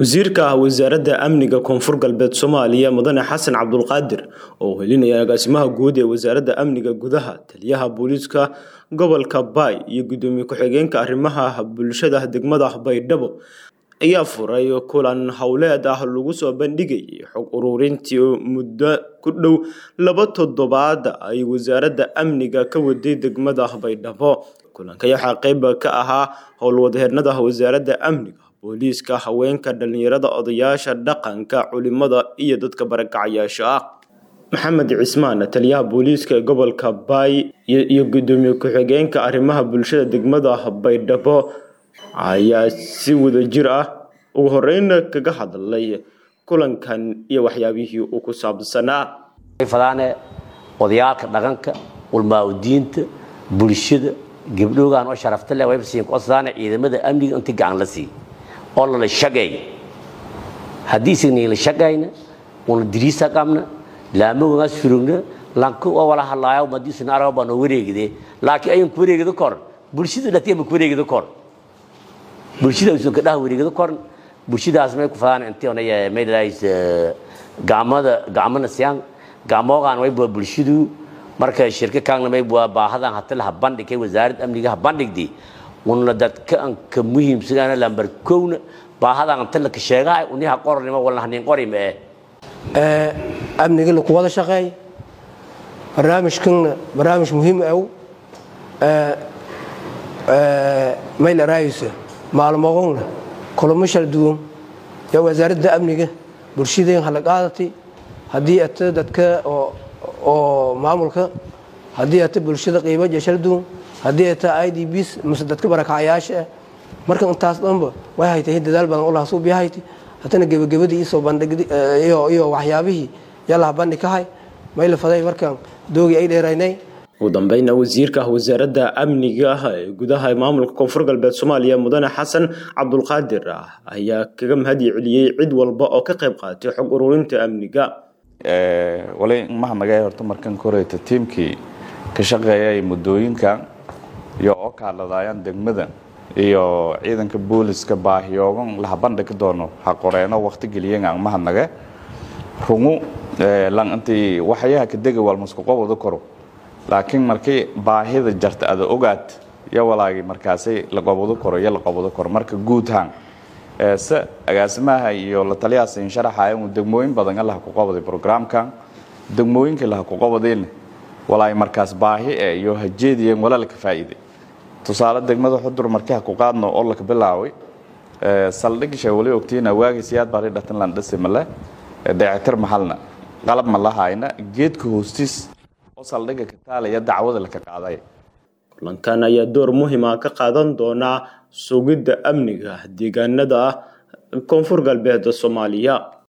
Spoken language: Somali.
wasiirka wasaaradda amniga koonfur galbeed Soomaaliya mudane Xasan Cabdulqaadir oo helinaya agaasimaha guud ee wasaaradda amniga gudaha taliyaha booliska gobolka Bay iyo gudoomiye ku-xigeenka arrimaha bulshada degmada Baydhabo ayaa furay kulan hawleed lagu soo bandhigay xog ururintii muddo ku dhow 2 toddobaad ay wasaaradda amniga ka waday degmada Baydhabo kulanka ayaa qayb ka ahaa howlwadeenada wasaaradda amniga booliska haweenka dhalinyarada odayaasha dhaqanka culimada iyo dadka barakacayaasha Maxamed Cismaan taliyaha booliska gobolka Bay iyo gudoomiye ku-xigeenka arrimaha bulshada degmada Baydhabo ayaa si wada jir ugu horeyn kaga hadlay kulankan iyo waxyaabihii uu ku saabsanaa fadaane odayaalka dhaqanka ulmaawdiinta bulshada gabdhoogan oo sharafta leh way siin qosaana ciidamada amniga inta gacan la sii oo la shaqay hadii sidii la shaqayna oo dirisa qabna laamaga surugna lanku oo wala halaayo madisna araba no wareegide laakiin ayun ku wareegida kor bulshada dhatiba ku wareegida kor bulshada soo ka wareegida kor bulshadaas may ku fadaan intii oo ay meelays gacmana siyaan gacmoogan way bulshadu marka shirka kaagna may baahadan hatta la bandhigay wasaaradda amniga bandhigdi wana dadka ka muhiimsan lambar 1 baahadan inta la ka sheegay uniha qornimo wala hanin qorime amniga ku wada shaqeey barnaamij muhiim may la raayso maalmoodna kulamo shal duwan ya wasaaradda amniga bulshada halaqaadati hadii dadka oo maamulka hadii ay bulshada qiimo jashal duwan hadii ay IDBs mise dadka barakacayaasha marka intaas dhanba way haytay dadaal badan oo la soo bixaytay hadana gabagabadii soo bandhigay iyo waxyaabihii yalla bandhigay may la faday markan doogi ay dheeraynay ugu dambeyn wasiirka wasaaradda amniga gudaha maamulka koonfur galbeed Soomaaliya mudane Xasan Cabdulqaadir ayaa kaga mahadceliyay cid walba oo ka qayb qaatay xog ururinta amniga wali mahadnaqay horta markan koreeyta teamkii ka shaqeeyay muddooyinka iyo oo kaaladayaan degmada iyo ciidanka booliska baahiyoogan la bandhig doono xaqoreeno waqti geliyeen aan mahadnaqay rungu lan intii waxyaha ka degay wal masku qowda koro laakiin markii baahida jarta ada ogaad ya walaagi markaasay la qowdo koro ya la qowdo koro marka guud ahaan agaasimaha iyo la taliyaha in sharaxay degmooyin badan Allah ku qowday programkan degmooyinka la ku qowdeen walaay markaas baahi iyo hajeediyeen walaal ka faa'iiday tusaale degmada xudur markaa ku qaadno oo la ka bilaaway saldhigisha wali ogtiina waagisiyaad bari dhatan lan dhasimale dayactir maxalna qalab ma lahayna geedka hoostiis oo saldhiga ka taalaya dacwada la ka qaaday kulankan ayaa door muhiim ah ka qaadan doona sugidda amniga deegaanada koonfur galbeed Soomaaliya.